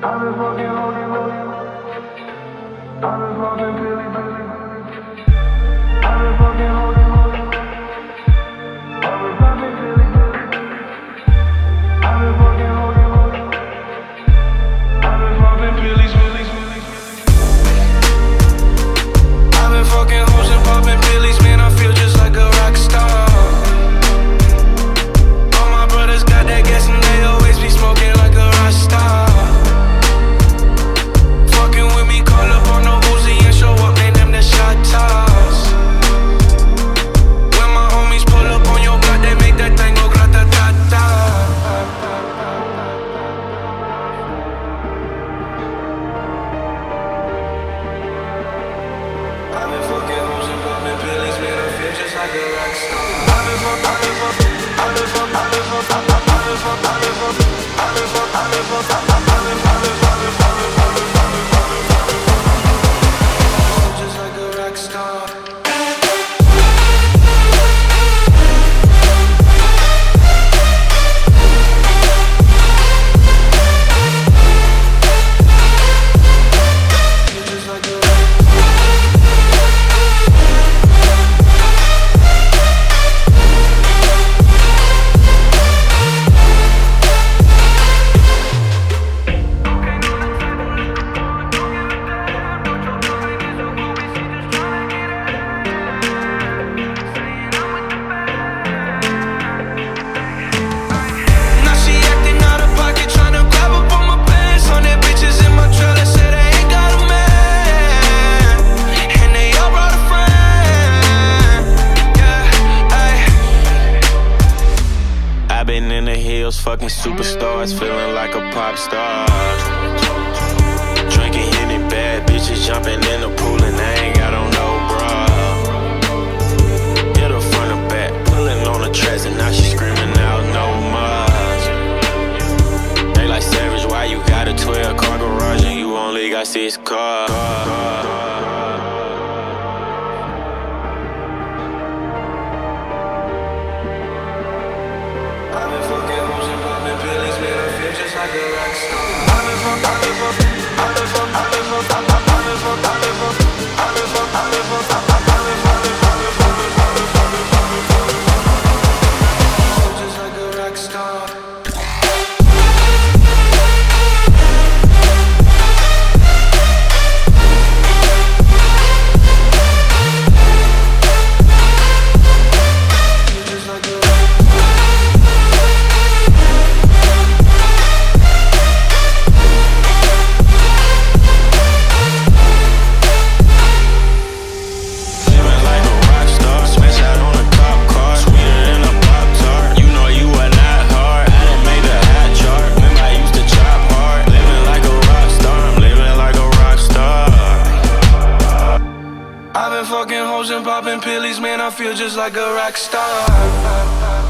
I've been fucking holding, I've been fucking Billy. I've been fucking holding, I've been fucking Billy. I've been fucking holding, I've been fucking Billy's. I've been fucking hoes and popping pillies, man, I feel just like a rock star. All my brothers got that gas and they always be smoking like a rock star. Fucking with me, call up on the Uzi and show up, name them the shot toss. When my homies pull up on your block, they make that thing go grata-ta-ta. I've been fucking hoes and popping pillies, man, I feel just like a rock star. I've been fucking just like a rock star. Fucking superstars, feeling like a pop star. Drinking Henny, bad bitches jumping in the pool and I ain't got on no bra. Hit her front or back, pulling on the tracks and now she screaming out no more. They like Savage, why you got a 12-car garage and you only got 6 cars? Like a rock star. Just like a rock star. I've been fucking hoes and popping pillies, man, I feel just like a rock star.